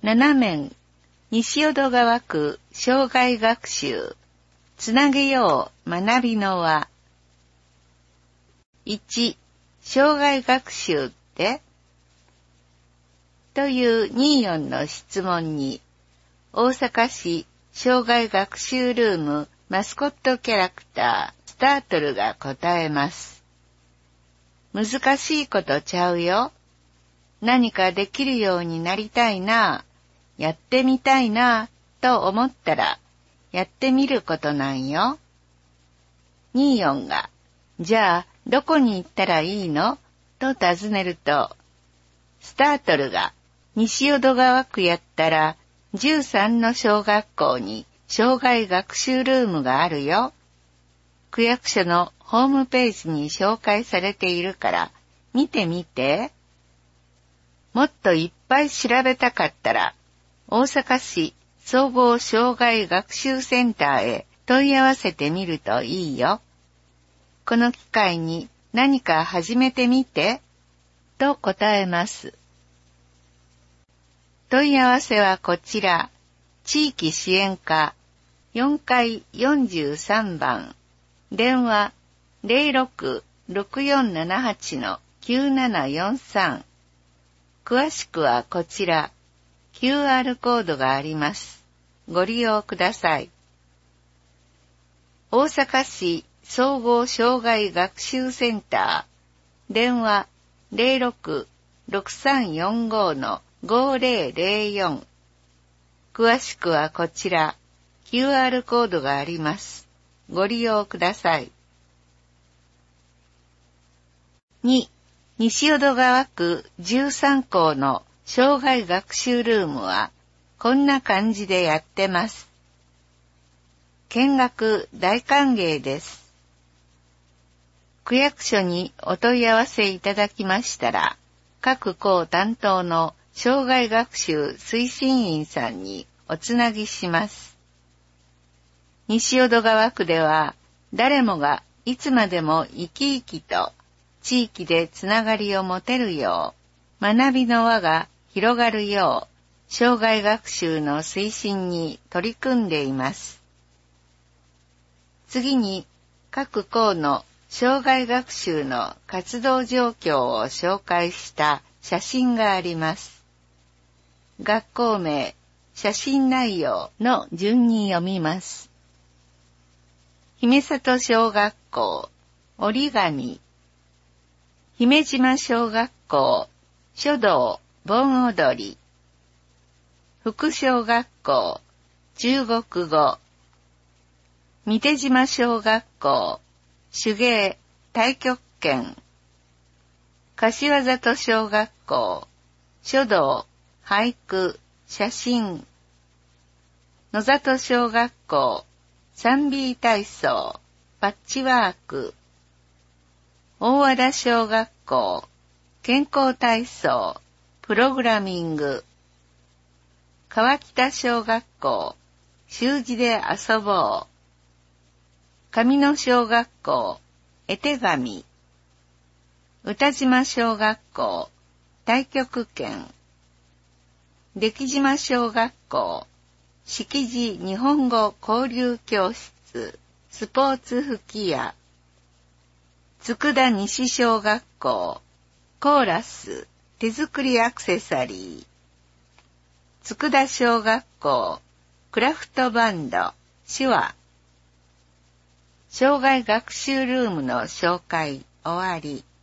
7面、西淀川区障害学習、つなげよう学びの輪。1、障害学習ってという24の質問に、大阪市障害学習ルームマスコットキャラクター、スタートルが答えます。難しいことちゃうよ。何かできるようになりたいな、やってみたいな、と思ったら、やってみることなんよ。24が、じゃあ、どこに行ったらいいのと尋ねると、スタートルが、西淀川区やったら、13の小学校に障害学習ルームがあるよ。区役所のホームページに紹介されているから、見てみて。もっといっぱい調べたかったら、大阪市総合障害学習センターへ問い合わせてみるといいよ。この機会に何か始めてみて、と答えます。問い合わせはこちら、地域支援課4階43番、電話 06-6478-9743。詳しくはこちら、QR コードがあります。ご利用ください。大阪市総合障害学習センター、電話 06-6345-5004。詳しくはこちら、QR コードがあります。ご利用ください。2、西淀川区13校の障害学習ルームは、こんな感じでやってます。見学大歓迎です。区役所にお問い合わせいただきましたら、各校担当の障害学習推進員さんにおつなぎします。西淀川区では、誰もがいつまでも生き生きと地域でつながりを持てるよう、学びの輪が広がるよう、障害学習の推進に取り組んでいます。次に、各校の障害学習の活動状況を紹介した写真があります。学校名、写真内容の順に読みます。姫里小学校、折り紙。姫島小学校、書道、盆踊り。福小学校、中国語。三手島小学校、手芸、太極拳。柏里小学校、書道、俳句、写真。野里小学校、3B 体操、パッチワーク。大和田小学校、健康体操、プログラミング。川北小学校、習字で遊ぼう。上野小学校、絵手紙。歌島小学校、太極拳。出来島小学校、識字日本語交流教室、スポーツ吹き矢。佃西小学校、コーラス、手作りアクセサリー。佃小学校、クラフトバンド、手話。障害学習ルームの紹介終わり。